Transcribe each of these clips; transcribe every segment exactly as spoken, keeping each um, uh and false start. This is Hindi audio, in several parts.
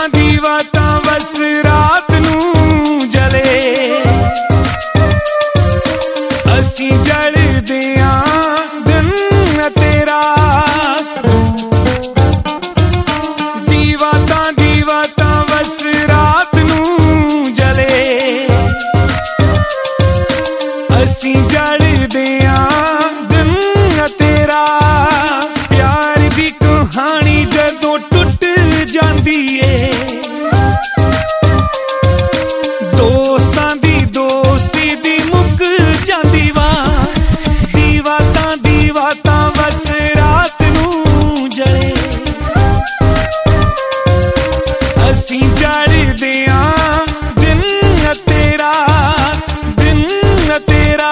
दीवा तां बस रात नूं जले असीं जलदे आं दिन तेरा दीवा तां दीवा तां बस रात नूं जले असीं जलदे आं दिन तेरा प्यार दी कहानी जदों टुट जांदी ए दोस्तां दी दोस्ती दी मुक जांदी वा दीवा तां दीवा तां बस रात नूं जले असीं जलदे आं दिन तेरा दिन तेरा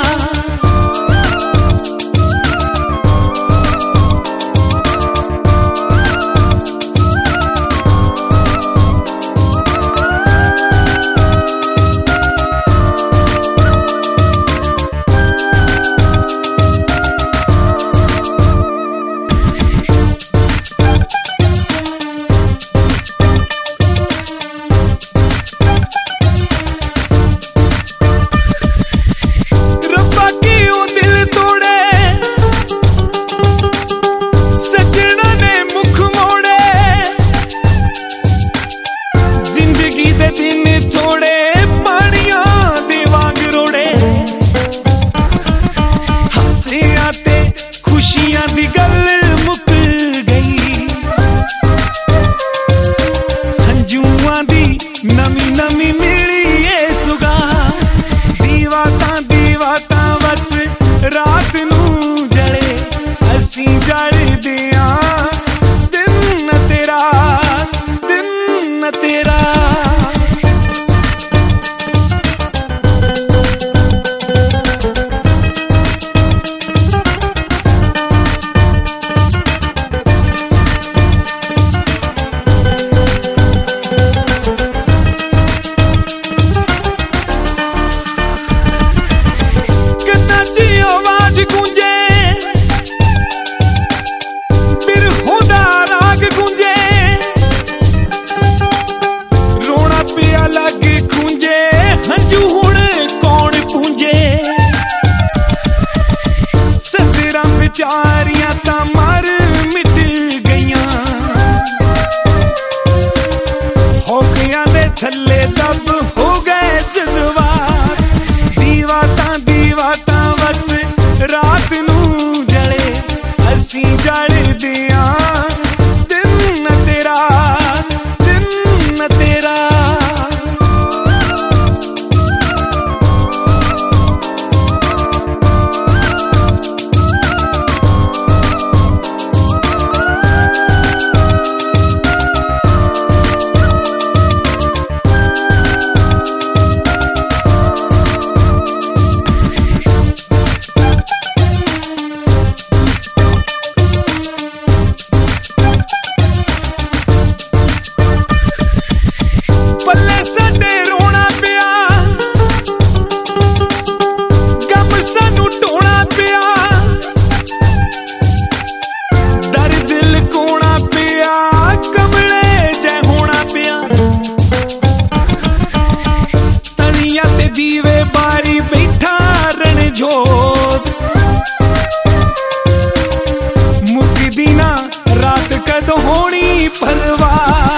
दिन थोड़े पानियां दे वांग रोड़े हंसियां ते खुशियां दी गल मुक गई हंजुआं दी नमी नमी मिली ए सुगा दीवा तां दीवा तां बस रात नूं जले असीं जलदे आं दिन तेरा दिन तेरा चारियां तां मर मिट गईयां होकियां दे थल्ले दब हो गए जज्बात दीवा तां दीवा तां बस रात नूं जले असीं जलदे आं दिन तेरा दिन तेरा दीवे बारी बैठा रणजोत मुकदी ना रात कद होनी परवाह